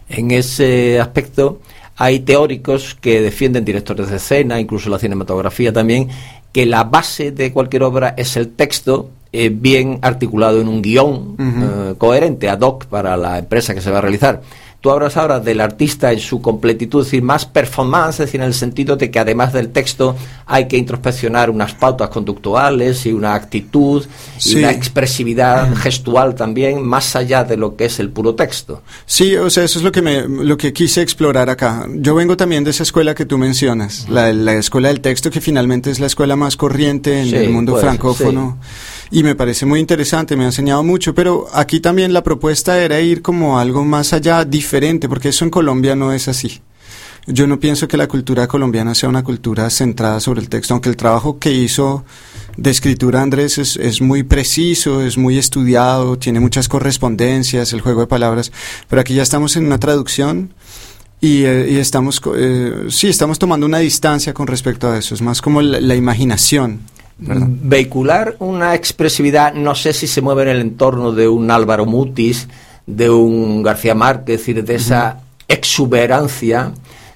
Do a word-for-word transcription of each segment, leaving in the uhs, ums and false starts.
En ese aspecto hay teóricos que defienden, directores de escena, incluso la cinematografía también, que la base de cualquier obra es el texto eh, bien articulado en un guión uh-huh. eh, coherente, ad hoc para la empresa que se va a realizar. Tú hablas ahora del artista en su completitud, es decir, más performance, es decir, en el sentido de que además del texto hay que introspeccionar unas pautas conductuales y una actitud sí. y una expresividad gestual también, más allá de lo que es el puro texto. Sí, o sea, eso es lo que me, lo que quise explorar acá. Yo vengo también de esa escuela que tú mencionas, uh-huh. la, la escuela del texto, que finalmente es la escuela más corriente en sí, el mundo pues, francófono. Sí. Y me parece muy interesante, me ha enseñado mucho, pero aquí también la propuesta era ir como algo más allá, diferente, porque eso en Colombia no es así. Yo no pienso que la cultura colombiana sea una cultura centrada sobre el texto, aunque el trabajo que hizo de escritura Andrés es, es muy preciso, es muy estudiado, tiene muchas correspondencias, el juego de palabras, pero aquí ya estamos en una traducción y, eh, y estamos, eh, sí, estamos tomando una distancia con respecto a eso, es más como la, la imaginación. Perdón. Vehicular una expresividad, no sé si se mueve en el entorno de un Álvaro Mutis, de un García Márquez, es decir, de esa exuberancia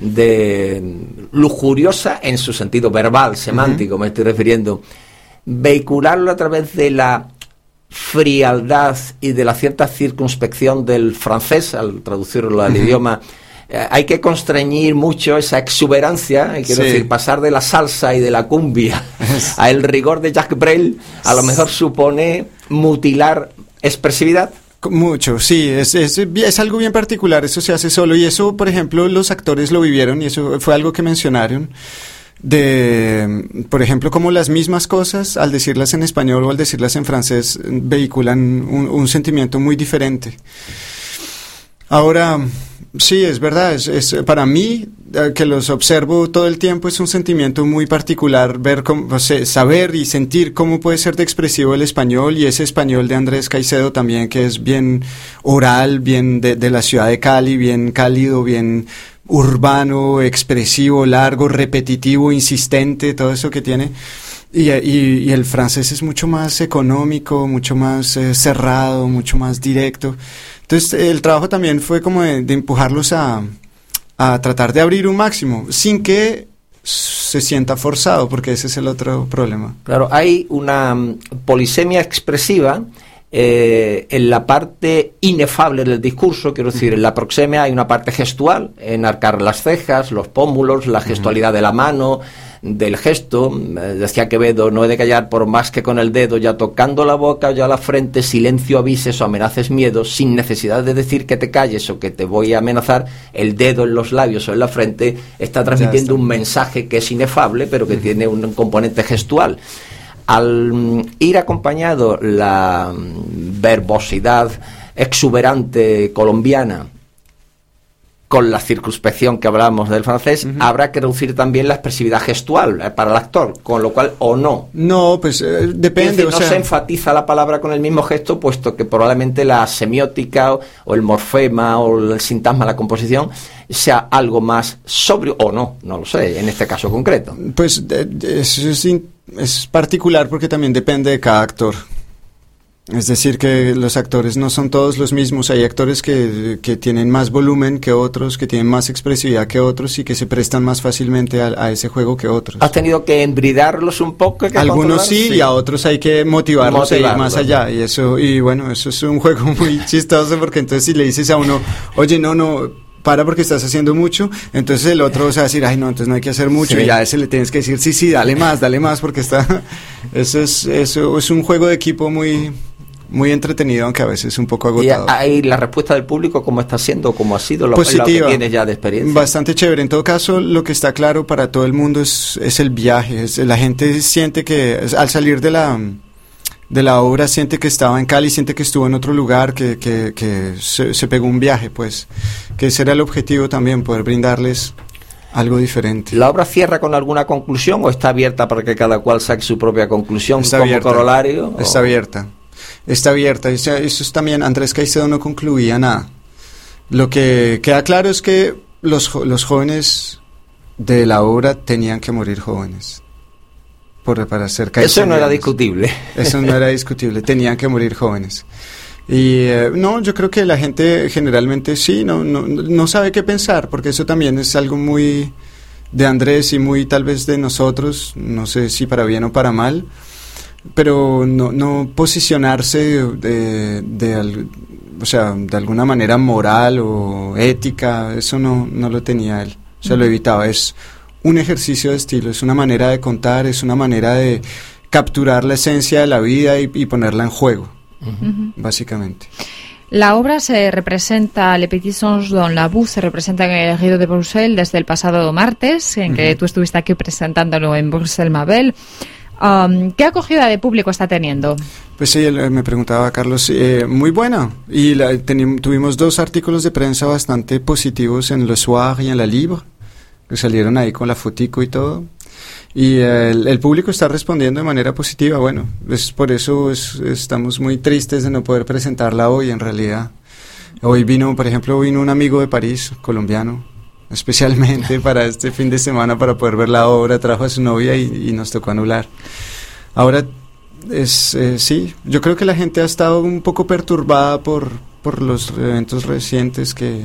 de lujuriosa en su sentido verbal, semántico, uh-huh. me estoy refiriendo. Vehicularlo a través de la frialdad y de la cierta circunspección del francés, al traducirlo al uh-huh. idioma, Eh, hay que constreñir mucho esa exuberancia, eh, quiero sí. decir, pasar de la salsa y de la cumbia a el rigor de Jacques Brel, a lo mejor supone mutilar expresividad. Mucho, sí, es, es, es algo bien particular, eso se hace solo, y eso, por ejemplo, los actores lo vivieron, y eso fue algo que mencionaron, de, por ejemplo, como las mismas cosas, al decirlas en español o al decirlas en francés, vehiculan un, un sentimiento muy diferente. Ahora, sí, es verdad, es, es para mí, eh, que los observo todo el tiempo, es un sentimiento muy particular, ver cómo, o sea, saber y sentir cómo puede ser de expresivo el español, y ese español de Andrés Caicedo también, que es bien oral, bien de, de la ciudad de Cali, bien cálido, bien urbano, expresivo, largo, repetitivo, insistente, todo eso que tiene. Y, y, y el francés es mucho más económico, mucho más eh, cerrado, mucho más directo. Entonces el trabajo también fue como de, de empujarlos a, a tratar de abrir un máximo, sin que se sienta forzado, porque ese es el otro problema. Claro, hay una um, polisemia expresiva eh, en la parte inefable del discurso, quiero decir, uh-huh. en la proxemia hay una parte gestual, enarcar las cejas, los pómulos, la gestualidad uh-huh. de la mano, del gesto, eh, decía Quevedo, no he de callar por más que con el dedo, ya tocando la boca o ya la frente, silencio avises o amenaces miedo, sin necesidad de decir que te calles o que te voy a amenazar, el dedo en los labios o en la frente está transmitiendo está. un mensaje que es inefable, pero que uh-huh. tiene un componente gestual. Al um, ir acompañado la um, verbosidad exuberante colombiana con la circunspección que hablamos del francés, uh-huh. habrá que reducir también la expresividad gestual eh, para el actor, con lo cual, o no. No, pues eh, depende. Es decir, o no sea... se enfatiza la palabra con el mismo gesto, puesto que probablemente la semiótica o, o el morfema o el sintagma, la composición, sea algo más sobrio, o no, no lo sé, en este caso concreto. Pues eh, es, es, es particular porque también depende de cada actor. Es decir, que los actores no son todos los mismos. Hay actores que, que tienen más volumen que otros, que tienen más expresividad que otros y que se prestan más fácilmente a, a ese juego que otros. ¿Has tenido que embridarlos un poco? Que Algunos sí, sí, y a otros hay que motivarlos Motivarlo. a ir más allá. Y eso, y bueno, eso es un juego muy chistoso, porque entonces si le dices a uno, oye, no, no... para porque estás haciendo mucho, entonces el otro se va a decir, ay no, entonces no hay que hacer mucho, sí. y ya a ese le tienes que decir, sí, sí, dale más, dale más, porque está, eso es, eso es un juego de equipo muy, muy entretenido, aunque a veces es un poco agotador. ¿Y ahí la respuesta del público cómo está siendo, cómo ha sido, lo, Positiva, lo que tienes ya de experiencia? Bastante chévere. En todo caso, lo que está claro para todo el mundo es, es el viaje, es, la gente siente que al salir de la... de la obra siente que estaba en Cali, siente que estuvo en otro lugar, que, que, que se, se pegó un viaje, pues, que ese era el objetivo también, poder brindarles algo diferente. ¿La obra cierra con alguna conclusión o está abierta para que cada cual saque su propia conclusión está como abierta, corolario? Está o... abierta, está abierta, eso, eso es también, Andrés Caicedo no concluía nada. Lo que queda claro es que los, los jóvenes de la obra tenían que morir jóvenes. Por, para ser Eso no era discutible. Eso no era discutible, tenían que morir jóvenes. Y eh, no, yo creo que la gente generalmente sí, no, no, no sabe qué pensar, porque eso también es algo muy de Andrés y muy tal vez de nosotros, no sé si para bien o para mal, pero no, no posicionarse de, de, o sea, de alguna manera moral o ética, eso no, no lo tenía él, o sea, lo evitaba. Es un ejercicio de estilo, es una manera de contar, es una manera de capturar la esencia de la vida y, y ponerla en juego, uh-huh. básicamente. La obra se representa, Le Petit Songe dans la Boue, se representa en el Río de Bruselas desde el pasado martes, en que uh-huh. tú estuviste aquí presentándolo en Bruxelles Mabel. Um, ¿Qué acogida de público está teniendo? Pues sí, me preguntaba Carlos, eh, muy buena. Y la, tenim, tuvimos dos artículos de prensa bastante positivos en Le Soir y en La Libre, que salieron ahí con la fotico y todo. Y eh, el, el público está respondiendo de manera positiva. Bueno, es por eso es, estamos muy tristes de no poder presentarla hoy, en realidad. Hoy vino, por ejemplo, vino un amigo de París, colombiano, especialmente para este fin de semana para poder ver la obra, trajo a su novia y, y nos tocó anular. Ahora, es eh, sí, yo creo que la gente ha estado un poco perturbada por, por los eventos recientes que,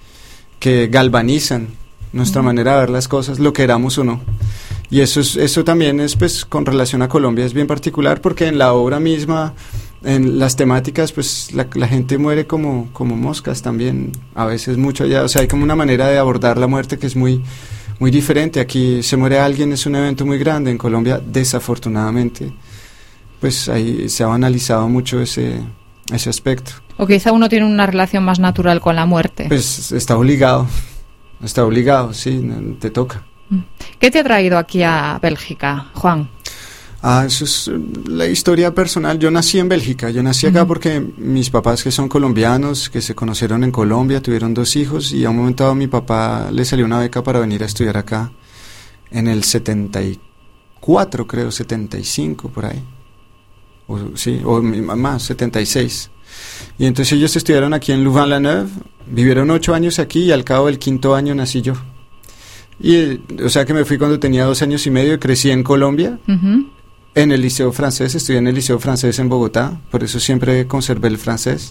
que galvanizan nuestra uh-huh. manera de ver las cosas, lo queramos o no. Y eso es, eso también es, pues, con relación a Colombia, es bien particular porque en la obra misma, en las temáticas, pues la, la gente muere como, como moscas también, a veces mucho allá, o sea, hay como una manera de abordar la muerte que es muy, muy diferente. Aquí se muere alguien, es un evento muy grande. En Colombia, desafortunadamente, pues ahí se ha banalizado mucho ese, ese aspecto. O quizá uno tiene una relación más natural con la muerte. Pues está obligado, está obligado, sí, te toca. ¿Qué te ha traído aquí a Bélgica, Juan? Ah, eso es la historia personal. Yo nací en Bélgica, yo nací acá uh-huh. porque mis papás, que son colombianos, que se conocieron en Colombia, tuvieron dos hijos y a un momento dado mi papá le salió una beca para venir a estudiar acá en el setenta y cuatro, creo, setenta y cinco, por ahí. O, sí, o más, setenta y seis. Y entonces ellos estudiaron aquí en Louvain-la-Neuve, vivieron ocho años aquí y al cabo del quinto año nací yo. Y, o sea que me fui cuando tenía dos años y medio y crecí en Colombia, uh-huh. en el liceo francés, estudié en el liceo francés en Bogotá, por eso siempre conservé el francés.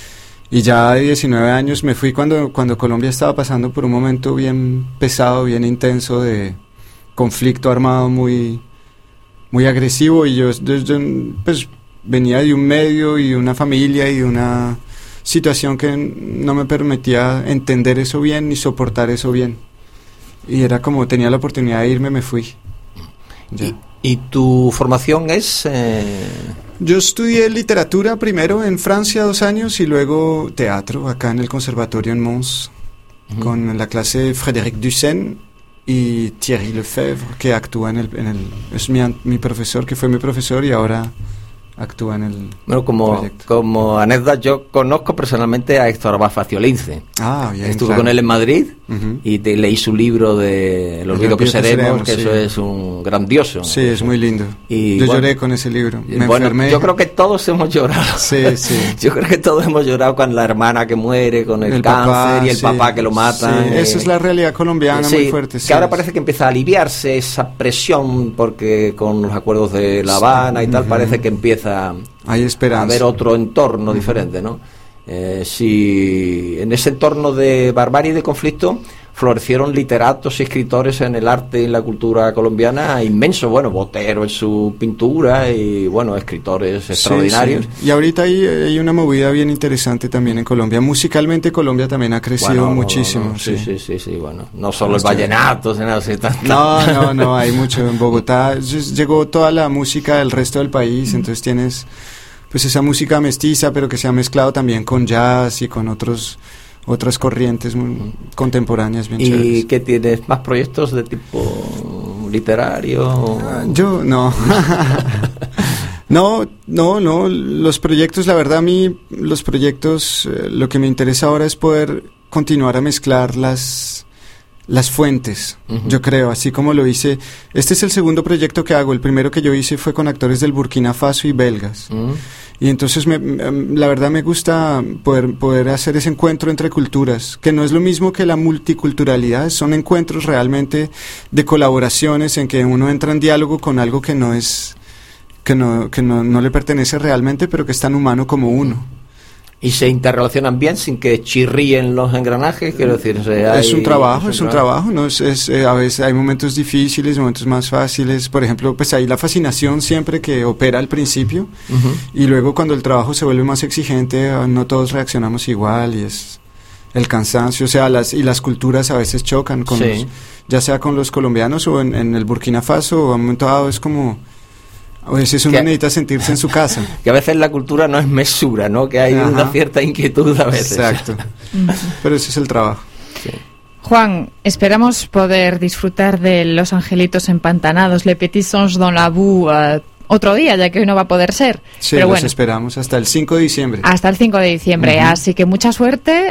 Y ya de diecinueve años me fui cuando, cuando Colombia estaba pasando por un momento bien pesado, bien intenso de conflicto armado muy, muy agresivo, y yo, yo, yo pues venía de un medio y una familia y una situación que no me permitía entender eso bien ni soportar eso bien. Y era como tenía la oportunidad de irme, me fui. ¿Y, ¿Y tu formación es...? Eh... Yo estudié literatura primero en Francia dos años y luego teatro acá en el conservatorio en Mons, uh-huh. con la clase de Frédéric Dussène y Thierry Lefebvre, que actúa en el... En el es mi, mi profesor, que fue mi profesor y ahora actúa en el bueno, como, proyecto. Como anécdota, yo conozco personalmente a Héctor Abad Faciolince. Ah, bien, Estuve claro. con él en Madrid uh-huh. y te, leí su libro de El olvido que seremos, que sí. Eso es un grandioso. Sí, es muy lindo. Y, yo bueno, lloré con ese libro. Me bueno, enfermé. Yo creo que todos hemos llorado. Sí, sí. Yo creo que todos hemos llorado con la hermana que muere, con el, el cáncer papá, y el sí, papá que lo mata. Sí, eh, esa es la realidad colombiana sí, muy fuerte. Que sí. ahora parece que empieza a aliviarse esa presión porque con los acuerdos de La Habana sí. y tal, uh-huh. parece que empieza... Hay esperanza. A ver otro entorno uh-huh. diferente, ¿no? Eh, si en ese entorno de barbarie y de conflicto florecieron literatos y escritores en el arte y la cultura colombiana inmenso, bueno, Botero en su pintura y, bueno, escritores sí, extraordinarios. Sí. Y ahorita hay, hay una movida bien interesante también en Colombia. Musicalmente Colombia también ha crecido bueno, muchísimo. No, no, sí, sí, sí, sí, bueno, no solo el vallenato, sino así, tan, tan. No, no, no, hay mucho. En Bogotá llegó toda la música del resto del país, mm. entonces tienes pues esa música mestiza, pero que se ha mezclado también con jazz y con otros otras corrientes muy contemporáneas bien ¿Y chéveres. qué tienes? ¿Más proyectos de tipo literario? Ah, yo no. no, no, no. Los proyectos, la verdad, a mí, los proyectos, eh, lo que me interesa ahora es poder continuar a mezclar las... las fuentes, uh-huh. yo creo, así como lo hice. Este es el segundo proyecto que hago. El primero que yo hice fue con actores del Burkina Faso y belgas. Uh-huh. Y entonces, me, la verdad, me gusta poder, poder hacer ese encuentro entre culturas, que no es lo mismo que la multiculturalidad, son encuentros realmente de colaboraciones en que uno entra en diálogo con algo que no es, que no, que no, no le pertenece realmente, pero que es tan humano como uno. y se interrelacionan bien sin que chirríen los engranajes, quiero decir, o sea, es hay, un trabajo, es un, es un trabajo, trabajo, no es, es eh, a veces hay momentos difíciles, momentos más fáciles, por ejemplo, pues hay la fascinación siempre que opera al principio, uh-huh. y luego cuando el trabajo se vuelve más exigente, no todos reaccionamos igual y es el cansancio, o sea, las y las culturas a veces chocan con sí. los, ya sea con los colombianos o en, en el Burkina Faso, o a un momento dado es como a veces uno que, necesita sentirse en su casa. Que a veces la cultura no es mesura, ¿no? Que hay Ajá. una cierta inquietud a veces. Exacto. Pero ese es el trabajo. Sí. Juan, esperamos poder disfrutar de Los Angelitos Empantanados, Les Petits Songes dans la Boue, uh, otro día, ya que hoy no va a poder ser. Sí, Pero los bueno, esperamos hasta el cinco de diciembre. Hasta el cinco de diciembre, uh-huh. Así que mucha suerte